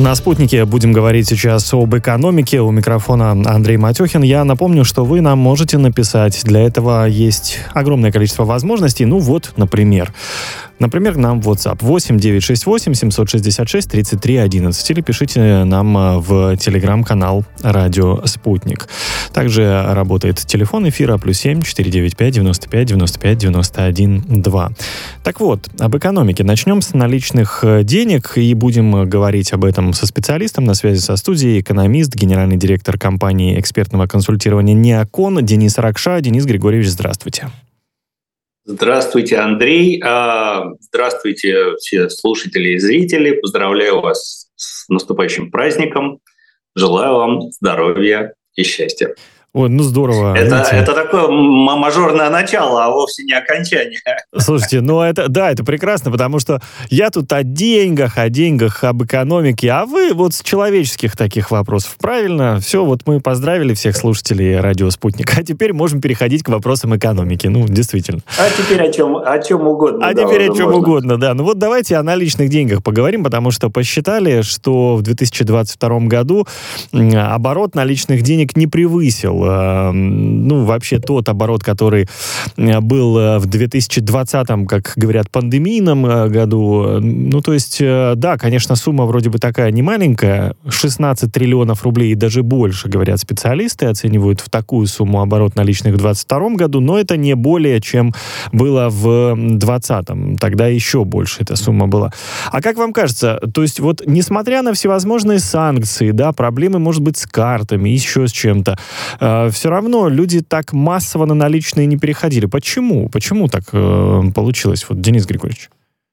На «Спутнике» будем говорить сейчас об экономике. У микрофона Андрей Матюхин. Я напомню, что вы нам можете написать. Для этого есть огромное количество возможностей. Ну вот, например, нам в WhatsApp 8 968 766 33 11 или пишите нам в телеграм-канал «Радио Спутник». Также работает телефон эфира +7 495 95 95 91 2. Так вот, об экономике. Начнем с наличных денег и будем говорить об этом со специалистом. На связи со студией экономист, генеральный директор компании экспертного консультирования «Неокон» Денис Ракша. Денис Григорьевич, здравствуйте. Здравствуйте, Андрей. Здравствуйте, все слушатели и зрители. Поздравляю вас с наступающим праздником. Желаю вам здоровья и счастья. Ой, ну здорово. Это такое мажорное начало, а вовсе не окончание. Слушайте, ну это прекрасно, потому что я тут о деньгах, об экономике, а вы вот с человеческих таких вопросов. Правильно? Все, вот мы поздравили всех слушателей «Радио Спутник», а теперь можем переходить к вопросам экономики. Ну, действительно. А теперь о чем угодно. А теперь о чем угодно, да. Ну вот давайте о наличных деньгах поговорим, потому что посчитали, что в 2022 году оборот наличных денег не превысил вообще тот оборот, который был в 2020, как говорят, пандемийном году. Ну, то есть, да, конечно, сумма вроде бы такая немаленькая, 16 триллионов рублей и даже больше, говорят специалисты, оценивают в такую сумму оборот наличных в 2022 году, но это не более, чем было в 2020. Тогда еще больше эта сумма была. А как вам кажется, то есть вот несмотря на всевозможные санкции, да, проблемы, может быть, с картами, еще с чем-то, все равно люди так массово на наличные не переходили. Почему? Почему так получилось, вот, Денис Григорьевич?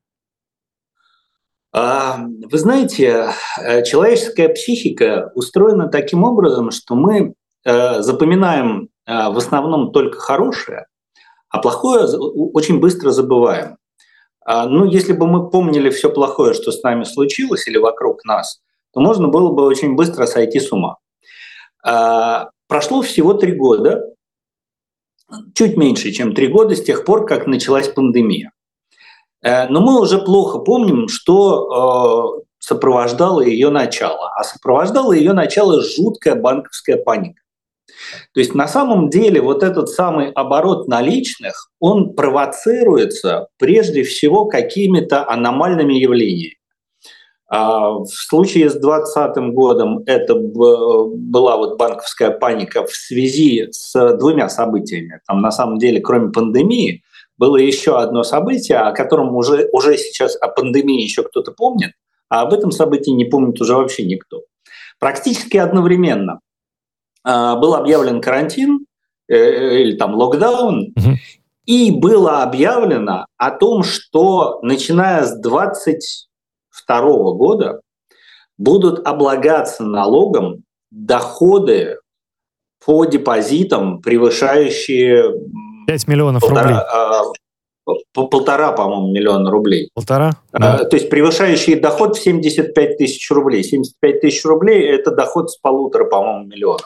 Вы знаете, человеческая психика устроена таким образом, что мы запоминаем в основном только хорошее, а плохое очень быстро забываем. Если бы мы помнили все плохое, что с нами случилось или вокруг нас, то можно было бы очень быстро сойти с ума. Прошло всего 3 года, чуть меньше, чем 3 года с тех пор, как началась пандемия. Но мы уже плохо помним, что сопровождало ее начало. А сопровождало ее начало жуткая банковская паника. То есть на самом деле вот этот самый оборот наличных, он провоцируется прежде всего какими-то аномальными явлениями. В случае с 2020 годом это была вот банковская паника в связи с 2 событиями. Там на самом деле, кроме пандемии, было еще одно событие, о котором уже сейчас о пандемии еще кто-то помнит, а об этом событии не помнит уже вообще никто. Практически одновременно был объявлен карантин или там локдаун, и было объявлено о том, что начиная с 2022 года будут облагаться налогом доходы по депозитам, превышающие 5 миллионов рублей. 1,5, по-моему, миллиона рублей. 1,5? Да. То есть превышающие доход в 75 тысяч рублей. 75 тысяч рублей – это доход с 1,5, по-моему, миллионов.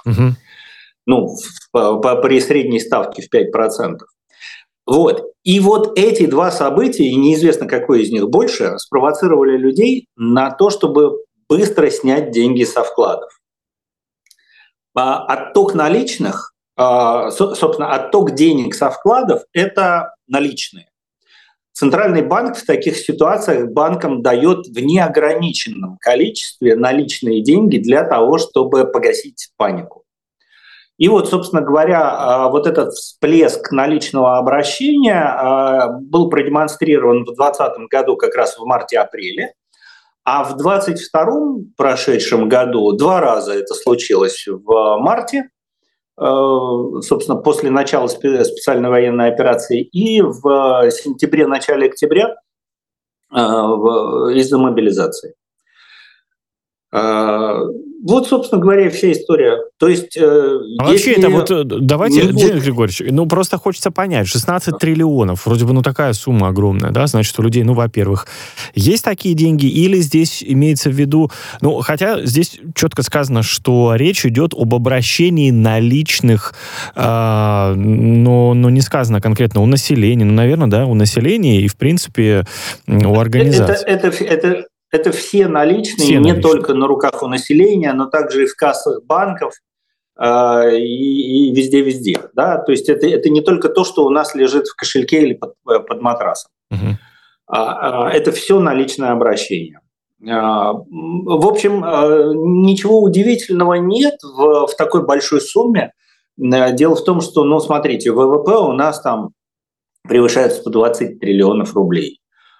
При средней ставке в 5%. Вот. И вот эти 2 события, и неизвестно, какое из них больше, спровоцировали людей на то, чтобы быстро снять деньги со вкладов. Отток наличных, собственно, отток денег со вкладов – это наличные. Центральный банк в таких ситуациях банкам дает в неограниченном количестве наличные деньги для того, чтобы погасить панику. И вот, собственно говоря, вот этот всплеск наличного обращения был продемонстрирован в 2020 году как раз в марте-апреле, а в 2022 прошедшем году 2 раза это случилось в марте, собственно, после начала специальной военной операции, и в сентябре, начале октября из-за мобилизации. Вот, собственно говоря, вся история. То есть, вообще это вот, давайте, Денис Григорьевич, просто хочется понять, 16 триллионов, вроде бы, такая сумма огромная, да, значит, у людей, во-первых, есть такие деньги, или здесь имеется в виду, хотя здесь четко сказано, что речь идет об обращении наличных, но не сказано конкретно у населения, наверное, да, у населения и, в принципе, у организаций. Это все наличные, не только на руках у населения, но также и в кассах банков, и везде-везде. Да? То есть это не только то, что у нас лежит в кошельке или под матрасом. Это все наличное обращение. В общем, ничего удивительного нет в такой большой сумме. Дело в том, что, смотрите, ВВП у нас там превышает 120 триллионов рублей.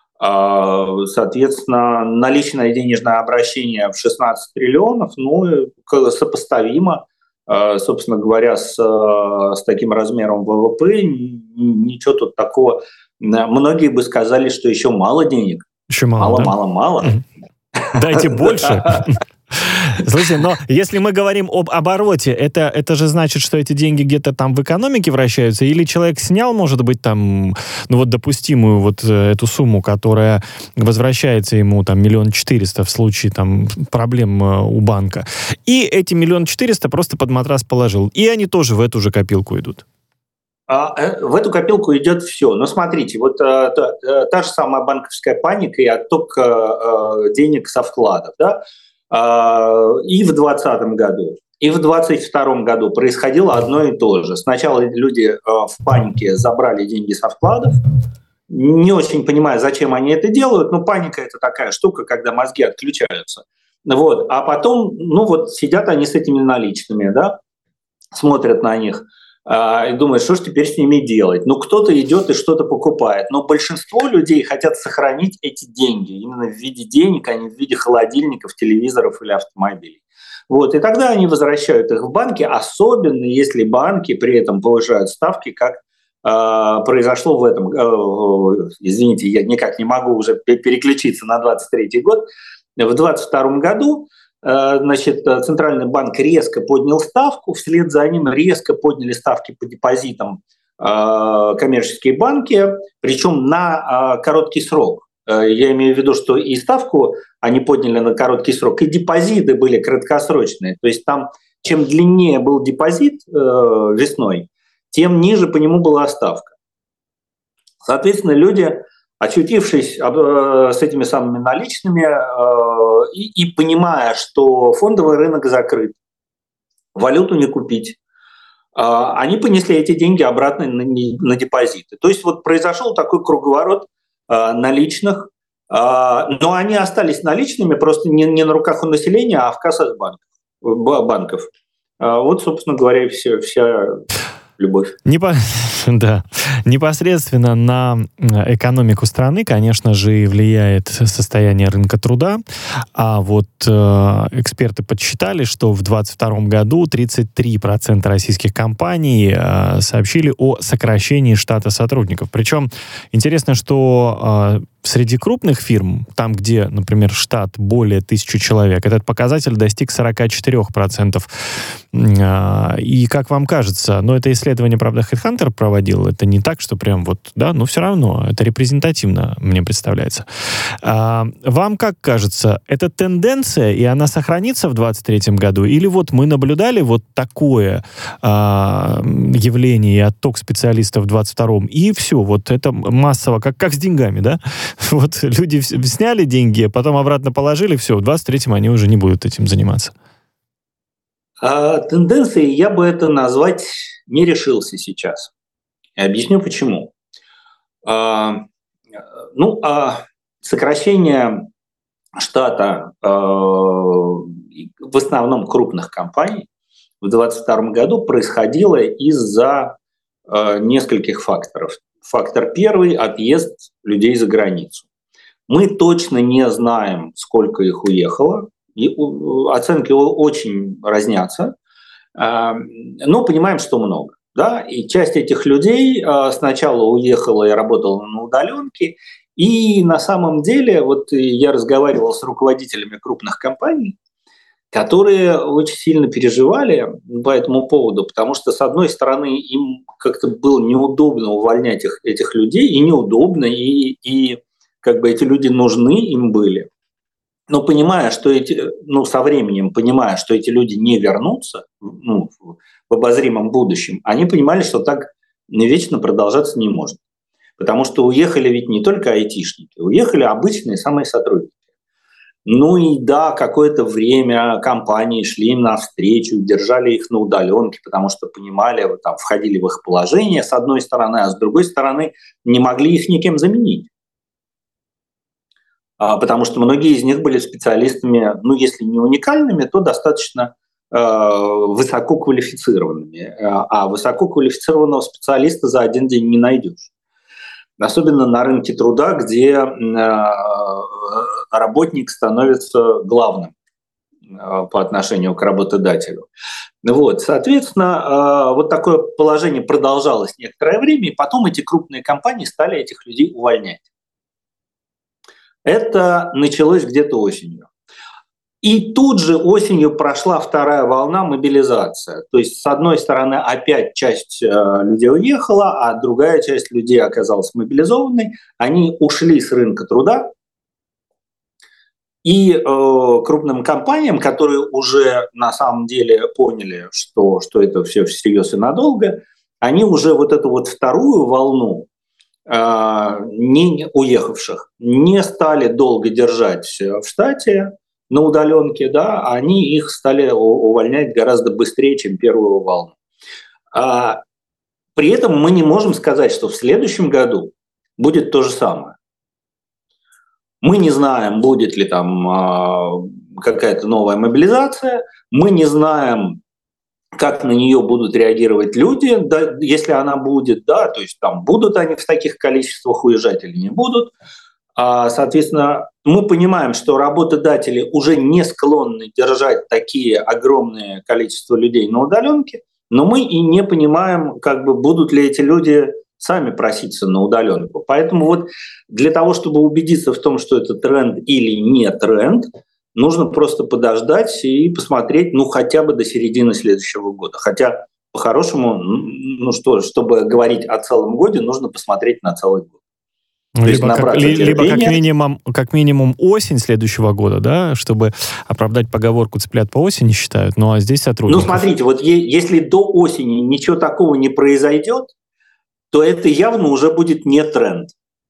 Соответственно, наличное денежное обращение в 16 триллионов, сопоставимо, собственно говоря, с таким размером ВВП. Ничего тут такого. Многие бы сказали, что еще мало денег. Еще мало. Дайте больше. Слушайте, но если мы говорим об обороте, это же значит, что эти деньги где-то там в экономике вращаются, или человек снял, может быть, там, допустимую эту сумму, которая возвращается ему там 1 400 000 в случае там проблем у банка, и эти 1 400 000 просто под матрас положил, и они тоже в эту же копилку идут. В эту копилку идет все. Но смотрите, та же самая банковская паника и отток денег со вкладов, да? И в 2020 году, и в 2022 году происходило одно и то же. Сначала люди в панике забрали деньги со вкладов, не очень понимая, зачем они это делают, но паника – это такая штука, когда мозги отключаются. А потом, сидят они с этими наличными, да, смотрят на них и думают, что же теперь с ними делать. Кто-то идет и что-то покупает, но большинство людей хотят сохранить эти деньги именно в виде денег, а не в виде холодильников, телевизоров или автомобилей. И тогда они возвращают их в банки, особенно если банки при этом повышают ставки, как произошло в этом, извините, я никак не могу уже переключиться на 2023 год, в 2022 году Центральный банк резко поднял ставку, вслед за ним резко подняли ставки по депозитам коммерческие банки, причем на короткий срок. Я имею в виду, что и ставку они подняли на короткий срок, и депозиты были краткосрочные. То есть там, чем длиннее был депозит весной, тем ниже по нему была ставка. Соответственно, люди, очутившись с этими самыми наличными и понимая, что фондовый рынок закрыт, валюту не купить, они понесли эти деньги обратно на депозиты. То есть произошел такой круговорот наличных, но они остались наличными просто не на руках у населения, а в кассах банков. Собственно говоря, вся любовь. Да. Непосредственно на экономику страны, конечно же, влияет состояние рынка труда. А эксперты подсчитали, что в 2022 году 33% российских компаний сообщили о сокращении штата сотрудников. Причем интересно, что среди крупных фирм, там, где, например, штат более 1000 человек, этот показатель достиг 44%. И как вам кажется, это исследование, правда, HeadHunter проводил, это не так, что прям но все равно, это репрезентативно, мне представляется. Вам как кажется, это тенденция, и она сохранится в 2023 году? Или мы наблюдали такое явление и отток специалистов в 2022, и все, это массово, как с деньгами, да? Люди сняли деньги, потом обратно положили, все, в 2023 они уже не будут этим заниматься. Тенденцией я бы это назвать не решился сейчас. Объясню почему. Сокращение штата в основном крупных компаний в 2022 году происходило из-за нескольких факторов. Фактор первый – отъезд людей за границу. Мы точно не знаем, сколько их уехало, и оценки очень разнятся, но понимаем, что много. Да? И часть этих людей сначала уехала и работала на удаленке, и на самом деле я разговаривал с руководителями крупных компаний, которые очень сильно переживали по этому поводу, потому что, с одной стороны, им как-то было неудобно увольнять этих людей, и неудобно, и эти люди нужны им были. Но понимая, что со временем понимая, что эти люди не вернутся в обозримом будущем, они понимали, что так вечно продолжаться не может. Потому что уехали ведь не только айтишники, уехали обычные самые сотрудники. Ну и да, какое-то время компании шли им навстречу, держали их на удаленке, потому что понимали, вот там, входили в их положение с одной стороны, а с другой стороны не могли их никем заменить. Потому что многие из них были специалистами, ну если не уникальными, то достаточно высококвалифицированными. А высококвалифицированного специалиста за один день не найдешь. Особенно на рынке труда, где работник становится главным по отношению к работодателю. Вот, соответственно, вот такое положение продолжалось некоторое время, и потом эти крупные компании стали этих людей увольнять. Это началось где-то осенью. И тут же осенью прошла вторая волна мобилизации. То есть, с одной стороны, опять часть людей уехала, а другая часть людей оказалась мобилизованной. Они ушли с рынка труда. И крупным компаниям, которые уже на самом деле поняли, что это все всерьез и надолго, они уже вот эту вот вторую волну не уехавших не стали долго держать в штате, на удаленке, да, они их стали увольнять гораздо быстрее, чем первую волну. При этом мы не можем сказать, что в следующем году будет то же самое. Мы не знаем, будет ли там какая-то новая мобилизация, мы не знаем, как на нее будут реагировать люди, да, если она будет, да, то есть там будут они в таких количествах уезжать или не будут. Соответственно, мы понимаем, что работодатели уже не склонны держать такие огромные количества людей на удаленке, но мы и не понимаем, как бы будут ли эти люди сами проситься на удаленку. Поэтому вот для того, чтобы убедиться в том, что это тренд или не тренд, нужно просто подождать и посмотреть, ну, хотя бы до середины следующего года. Хотя, по-хорошему, ну что, чтобы говорить о целом годе, нужно посмотреть на целый год. Либо как минимум осень следующего года, да, чтобы оправдать поговорку «цыплят по осени считают», ну а здесь сотрудников. Ну, смотрите, вот если до осени ничего такого не произойдет, то это явно уже будет не тренд.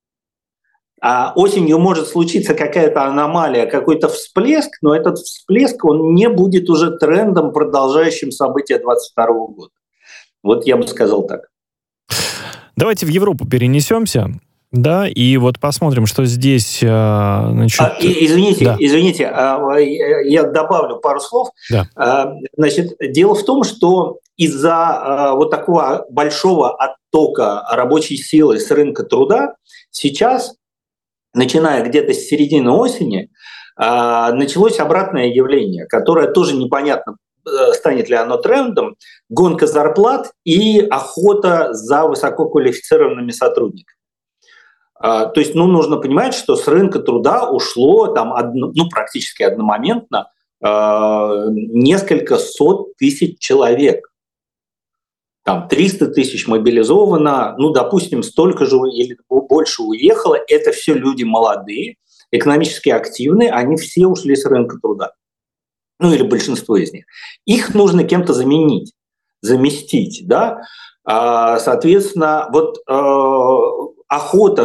А осенью может случиться какая-то аномалия, какой-то всплеск, но этот всплеск, он не будет уже трендом, продолжающим события 2022 года. Вот я бы сказал так. Давайте в Европу перенесемся. Да, и вот посмотрим, что здесь, значит... Извините, я добавлю пару слов. Да. Значит, дело в том, что из-за вот такого большого оттока рабочей силы с рынка труда сейчас, начиная где-то с середины осени, началось обратное явление, которое тоже непонятно, станет ли оно трендом, гонка зарплат и охота за высококвалифицированными сотрудниками. То есть, нужно понимать, что с рынка труда ушло там, практически одномоментно несколько сот тысяч человек. Там 300 тысяч мобилизовано, допустим, столько же или больше уехало. Это все люди молодые, экономически активные, они все ушли с рынка труда. Или большинство из них. Их нужно кем-то заместить, да. Соответственно, вот охота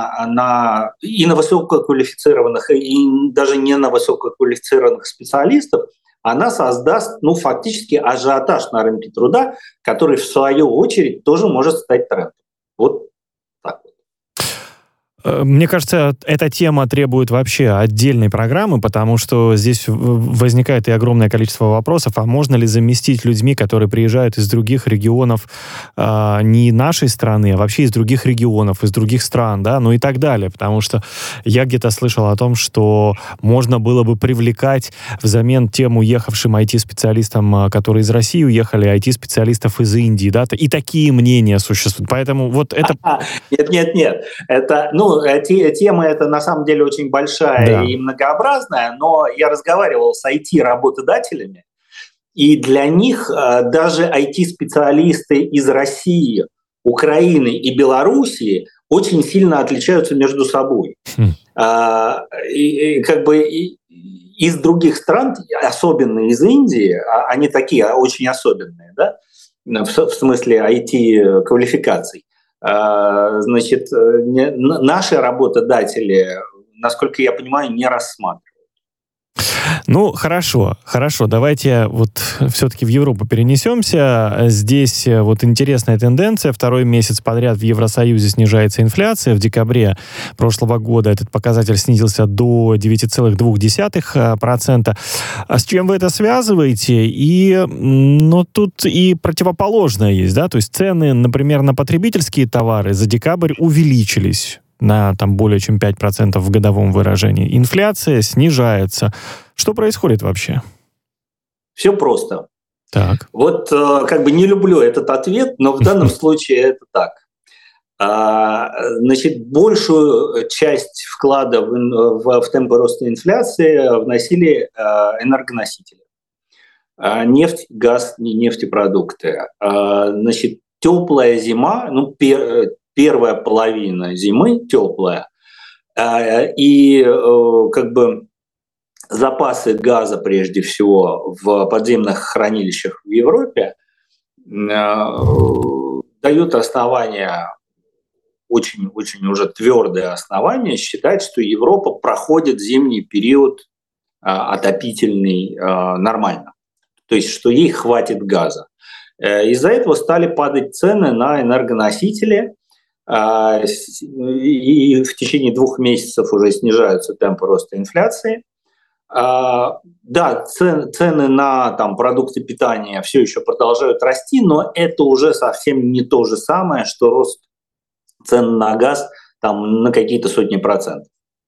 и на высококвалифицированных, и даже не на высококвалифицированных специалистов, она создаст, фактически ажиотаж на рынке труда, который, в свою очередь, тоже может стать трендом. Вот так вот. Мне кажется, эта тема требует вообще отдельной программы, потому что здесь возникает и огромное количество вопросов, а можно ли заместить людьми, которые приезжают из других регионов, не нашей страны, а вообще из других регионов, из других стран, да, и так далее, потому что я где-то слышал о том, что можно было бы привлекать взамен тем уехавшим IT-специалистам, которые из России уехали, IT-специалистов из Индии, да, и такие мнения существуют, поэтому вот это... Нет, это, тема эта на самом деле очень большая и многообразная, но я разговаривал с IT-работодателями, и для них даже IT-специалисты из России, Украины и Белоруссии очень сильно отличаются между собой. Из других стран, особенно из Индии, они такие очень особенные, да, в смысле IT-квалификаций. Наши работодатели, насколько я понимаю, не рассматривают. Ну, хорошо. Давайте вот все-таки в Европу перенесемся. Здесь вот интересная тенденция. Второй месяц подряд в Евросоюзе снижается инфляция. В декабре прошлого года этот показатель снизился до 9,2%. А с чем вы это связываете? Но тут и противоположное есть, да? То есть цены, например, на потребительские товары за декабрь увеличились на более чем 5% в годовом выражении. Инфляция снижается. Что происходит вообще? Все просто. Так. Вот не люблю этот ответ, но в данном случае это так. Значит, большую часть вклада в темпы роста инфляции вносили энергоносители. Нефть, газ, нефтепродукты. Значит, теплая зима, первая половина зимы теплая, и запасы газа, прежде всего, в подземных хранилищах в Европе дают основания, очень уже твердое основание считать, что Европа проходит зимний период отопительный нормально, то есть что ей хватит газа. Из-за этого стали падать цены на энергоносители, и в течение 2 месяцев уже снижаются темпы роста инфляции. Да, цены на продукты питания все еще продолжают расти, но это уже совсем не то же самое, что рост цен на газ на какие-то сотни процентов.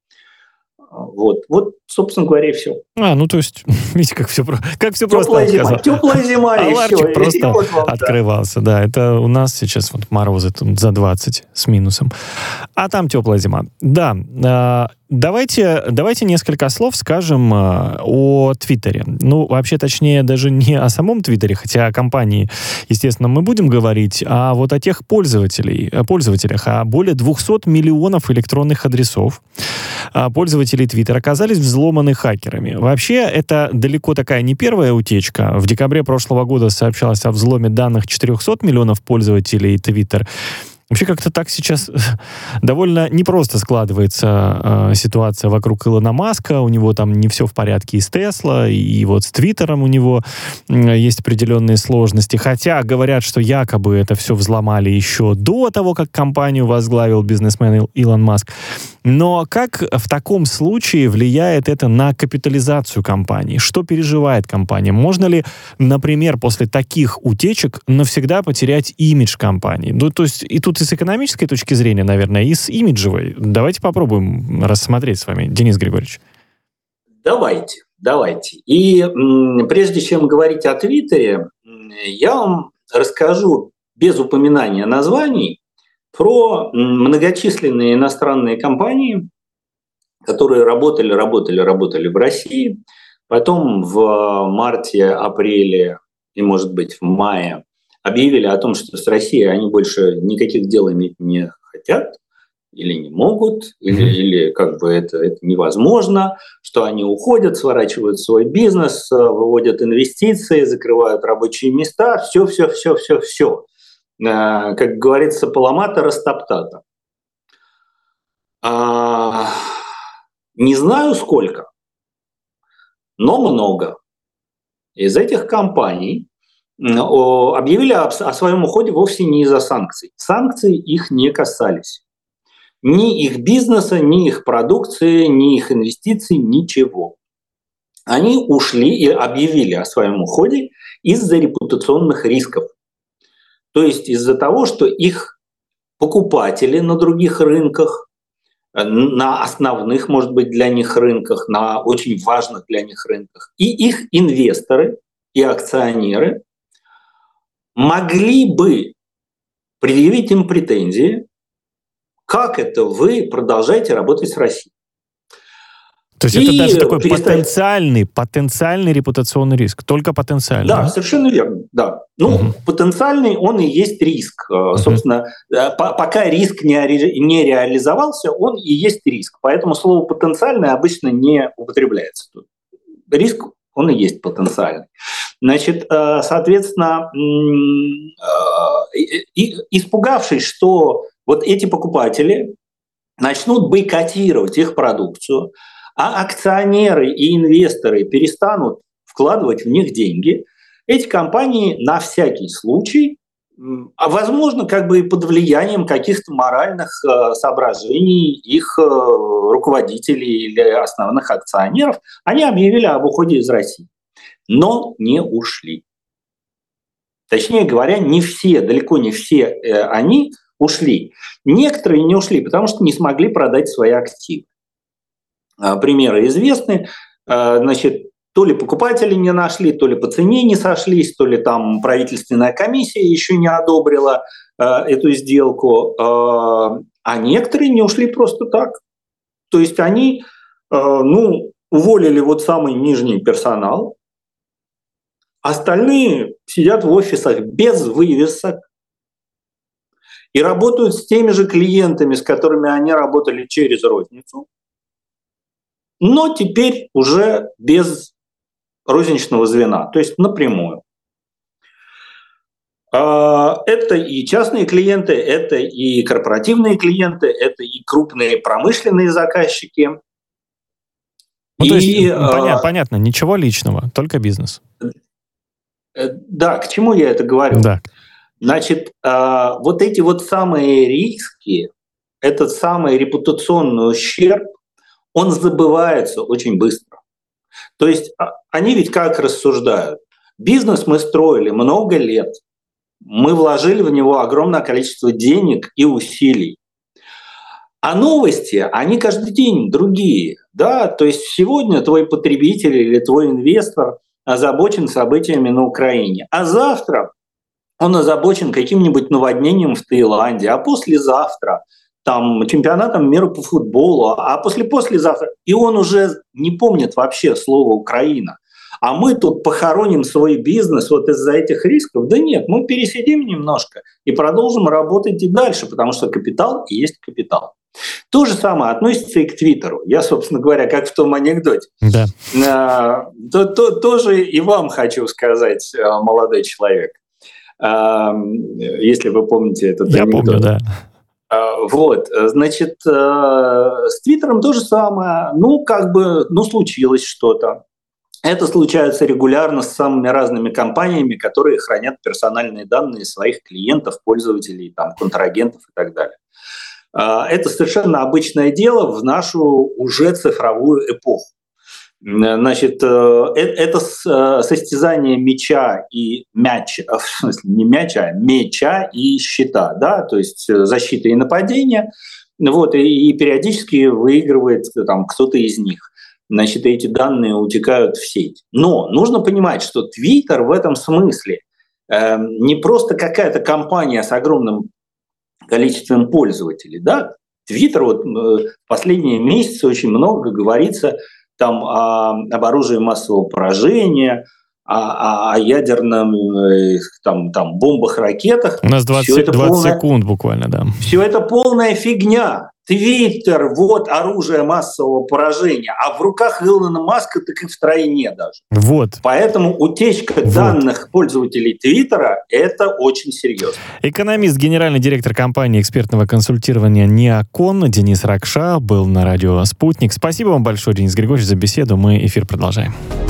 Вот, собственно говоря, и все. То есть, видите, как все просто. Теплая зима, и все. Ларчик просто открывался. Да, это у нас сейчас морозы тут за 20 с минусом. А там теплая зима. Да, давайте несколько слов скажем о Твиттере. Вообще, точнее, даже не о самом Твиттере, хотя о компании, естественно, мы будем говорить, а вот о тех пользователях. А более 200 миллионов электронных адресов пользователей Твиттера оказались взломаны хакерами. Вообще, это далеко такая не первая утечка. В декабре прошлого года сообщалось о взломе данных 400 миллионов пользователей Твиттер. Вообще как-то так сейчас довольно непросто складывается ситуация вокруг Илона Маска. У него там не все в порядке и с Тесла, и вот с Твиттером у него есть определенные сложности. Хотя говорят, что якобы это все взломали еще до того, как компанию возглавил бизнесмен Илон Маск. Но как в таком случае влияет это на капитализацию компании? Что переживает компания? Можно ли, например, после таких утечек навсегда потерять имидж компании? То есть и тут и с экономической точки зрения, наверное, и с имиджевой. Давайте попробуем рассмотреть с вами, Денис Григорьевич. Давайте. И прежде чем говорить о Твиттере, я вам расскажу без упоминания названий про многочисленные иностранные компании, которые работали в России, потом в марте, апреле и, может быть, в мае объявили о том, что с Россией они больше никаких дел иметь не хотят или не могут, или это невозможно, что они уходят, сворачивают свой бизнес, выводят инвестиции, закрывают рабочие места, все. Как говорится, поломата растоптата. Не знаю сколько, но много из этих компаний объявили о своем уходе вовсе не из-за санкций. Санкции их не касались. Ни их бизнеса, ни их продукции, ни их инвестиций, ничего. Они ушли и объявили о своем уходе из-за репутационных рисков. То есть из-за того, что их покупатели на других рынках, на основных, может быть, для них рынках, на очень важных для них рынках, и их инвесторы и акционеры могли бы предъявить им претензии, как это вы продолжаете работать с Россией. То есть это даже такой потенциальный репутационный риск, только потенциальный. Да, совершенно верно, да. Потенциальный он и есть риск. Собственно, пока риск не реализовался, он и есть риск. Поэтому слово «потенциальный» обычно не употребляется тут. Риск, он и есть потенциальный. Значит, соответственно, испугавшись, что вот эти покупатели начнут бойкотировать их продукцию, а акционеры и инвесторы перестанут вкладывать в них деньги, эти компании на всякий случай, а возможно, как бы и под влиянием каких-то моральных соображений их руководителей или основных акционеров, они объявили об уходе из России, но не ушли. Точнее говоря, не все, далеко не все они ушли. Некоторые не ушли, потому что не смогли продать свои активы. Примеры известны. Значит, то ли покупатели не нашли, то ли по цене не сошлись, то ли там правительственная комиссия еще не одобрила эту сделку. А некоторые не ушли просто так. То есть они уволили вот самый нижний персонал, остальные сидят в офисах без вывесок и работают с теми же клиентами, с которыми они работали через розницу, но теперь уже без розничного звена, то есть напрямую. Это и частные клиенты, это и корпоративные клиенты, это и крупные промышленные заказчики. Ну, то есть, понятно, ничего личного, только бизнес. Да, к чему я это говорю? Да. Значит, вот эти вот самые риски, этот самый репутационный ущерб, он забывается очень быстро. То есть они ведь как рассуждают? Бизнес мы строили много лет, мы вложили в него огромное количество денег и усилий. А новости, они каждый день другие. Да? То есть сегодня твой потребитель или твой инвестор озабочен событиями на Украине, а завтра он озабочен каким-нибудь наводнением в Таиланде, а послезавтра там чемпионатом мира по футболу, а послезавтра, и он уже не помнит вообще слово «Украина». А мы тут похороним свой бизнес вот из-за этих рисков. Да нет, мы пересидим немножко и продолжим работать и дальше, потому что капитал и есть капитал. То же самое относится и к Твиттеру. Я, собственно говоря, как в том анекдоте. Да. Тоже и вам хочу сказать, молодой человек, если вы помните этот анекдот. Я помню, да. Вот, значит, с Твиттером то же самое. Случилось что-то. Это случается регулярно с самыми разными компаниями, которые хранят персональные данные своих клиентов, пользователей, там, контрагентов и так далее. Это совершенно обычное дело в нашу уже цифровую эпоху. Значит, это состязание мяча и мяча, в смысле не мяча, а мяча и щита, да, то есть защита и нападение, вот, и периодически выигрывает там кто-то из них. Значит, эти данные утекают в сеть. Но нужно понимать, что Twitter в этом смысле не просто какая-то компания с огромным количеством пользователей, да. Twitter вот в последние месяцы очень много говорится там об оружии массового поражения, о ядерном там бомбах, ракетах. У нас 20 секунд буквально, да. Все это полная фигня. Твиттер – вот оружие массового поражения, а в руках Илона Маска так и втройне даже. Вот. Поэтому утечка данных пользователей Твиттера – это очень серьезно. Экономист, генеральный директор компании экспертного консультирования «Неокон» Денис Ракша был на радио «Спутник». Спасибо вам большое, Денис Григорьевич, за беседу. Мы эфир продолжаем.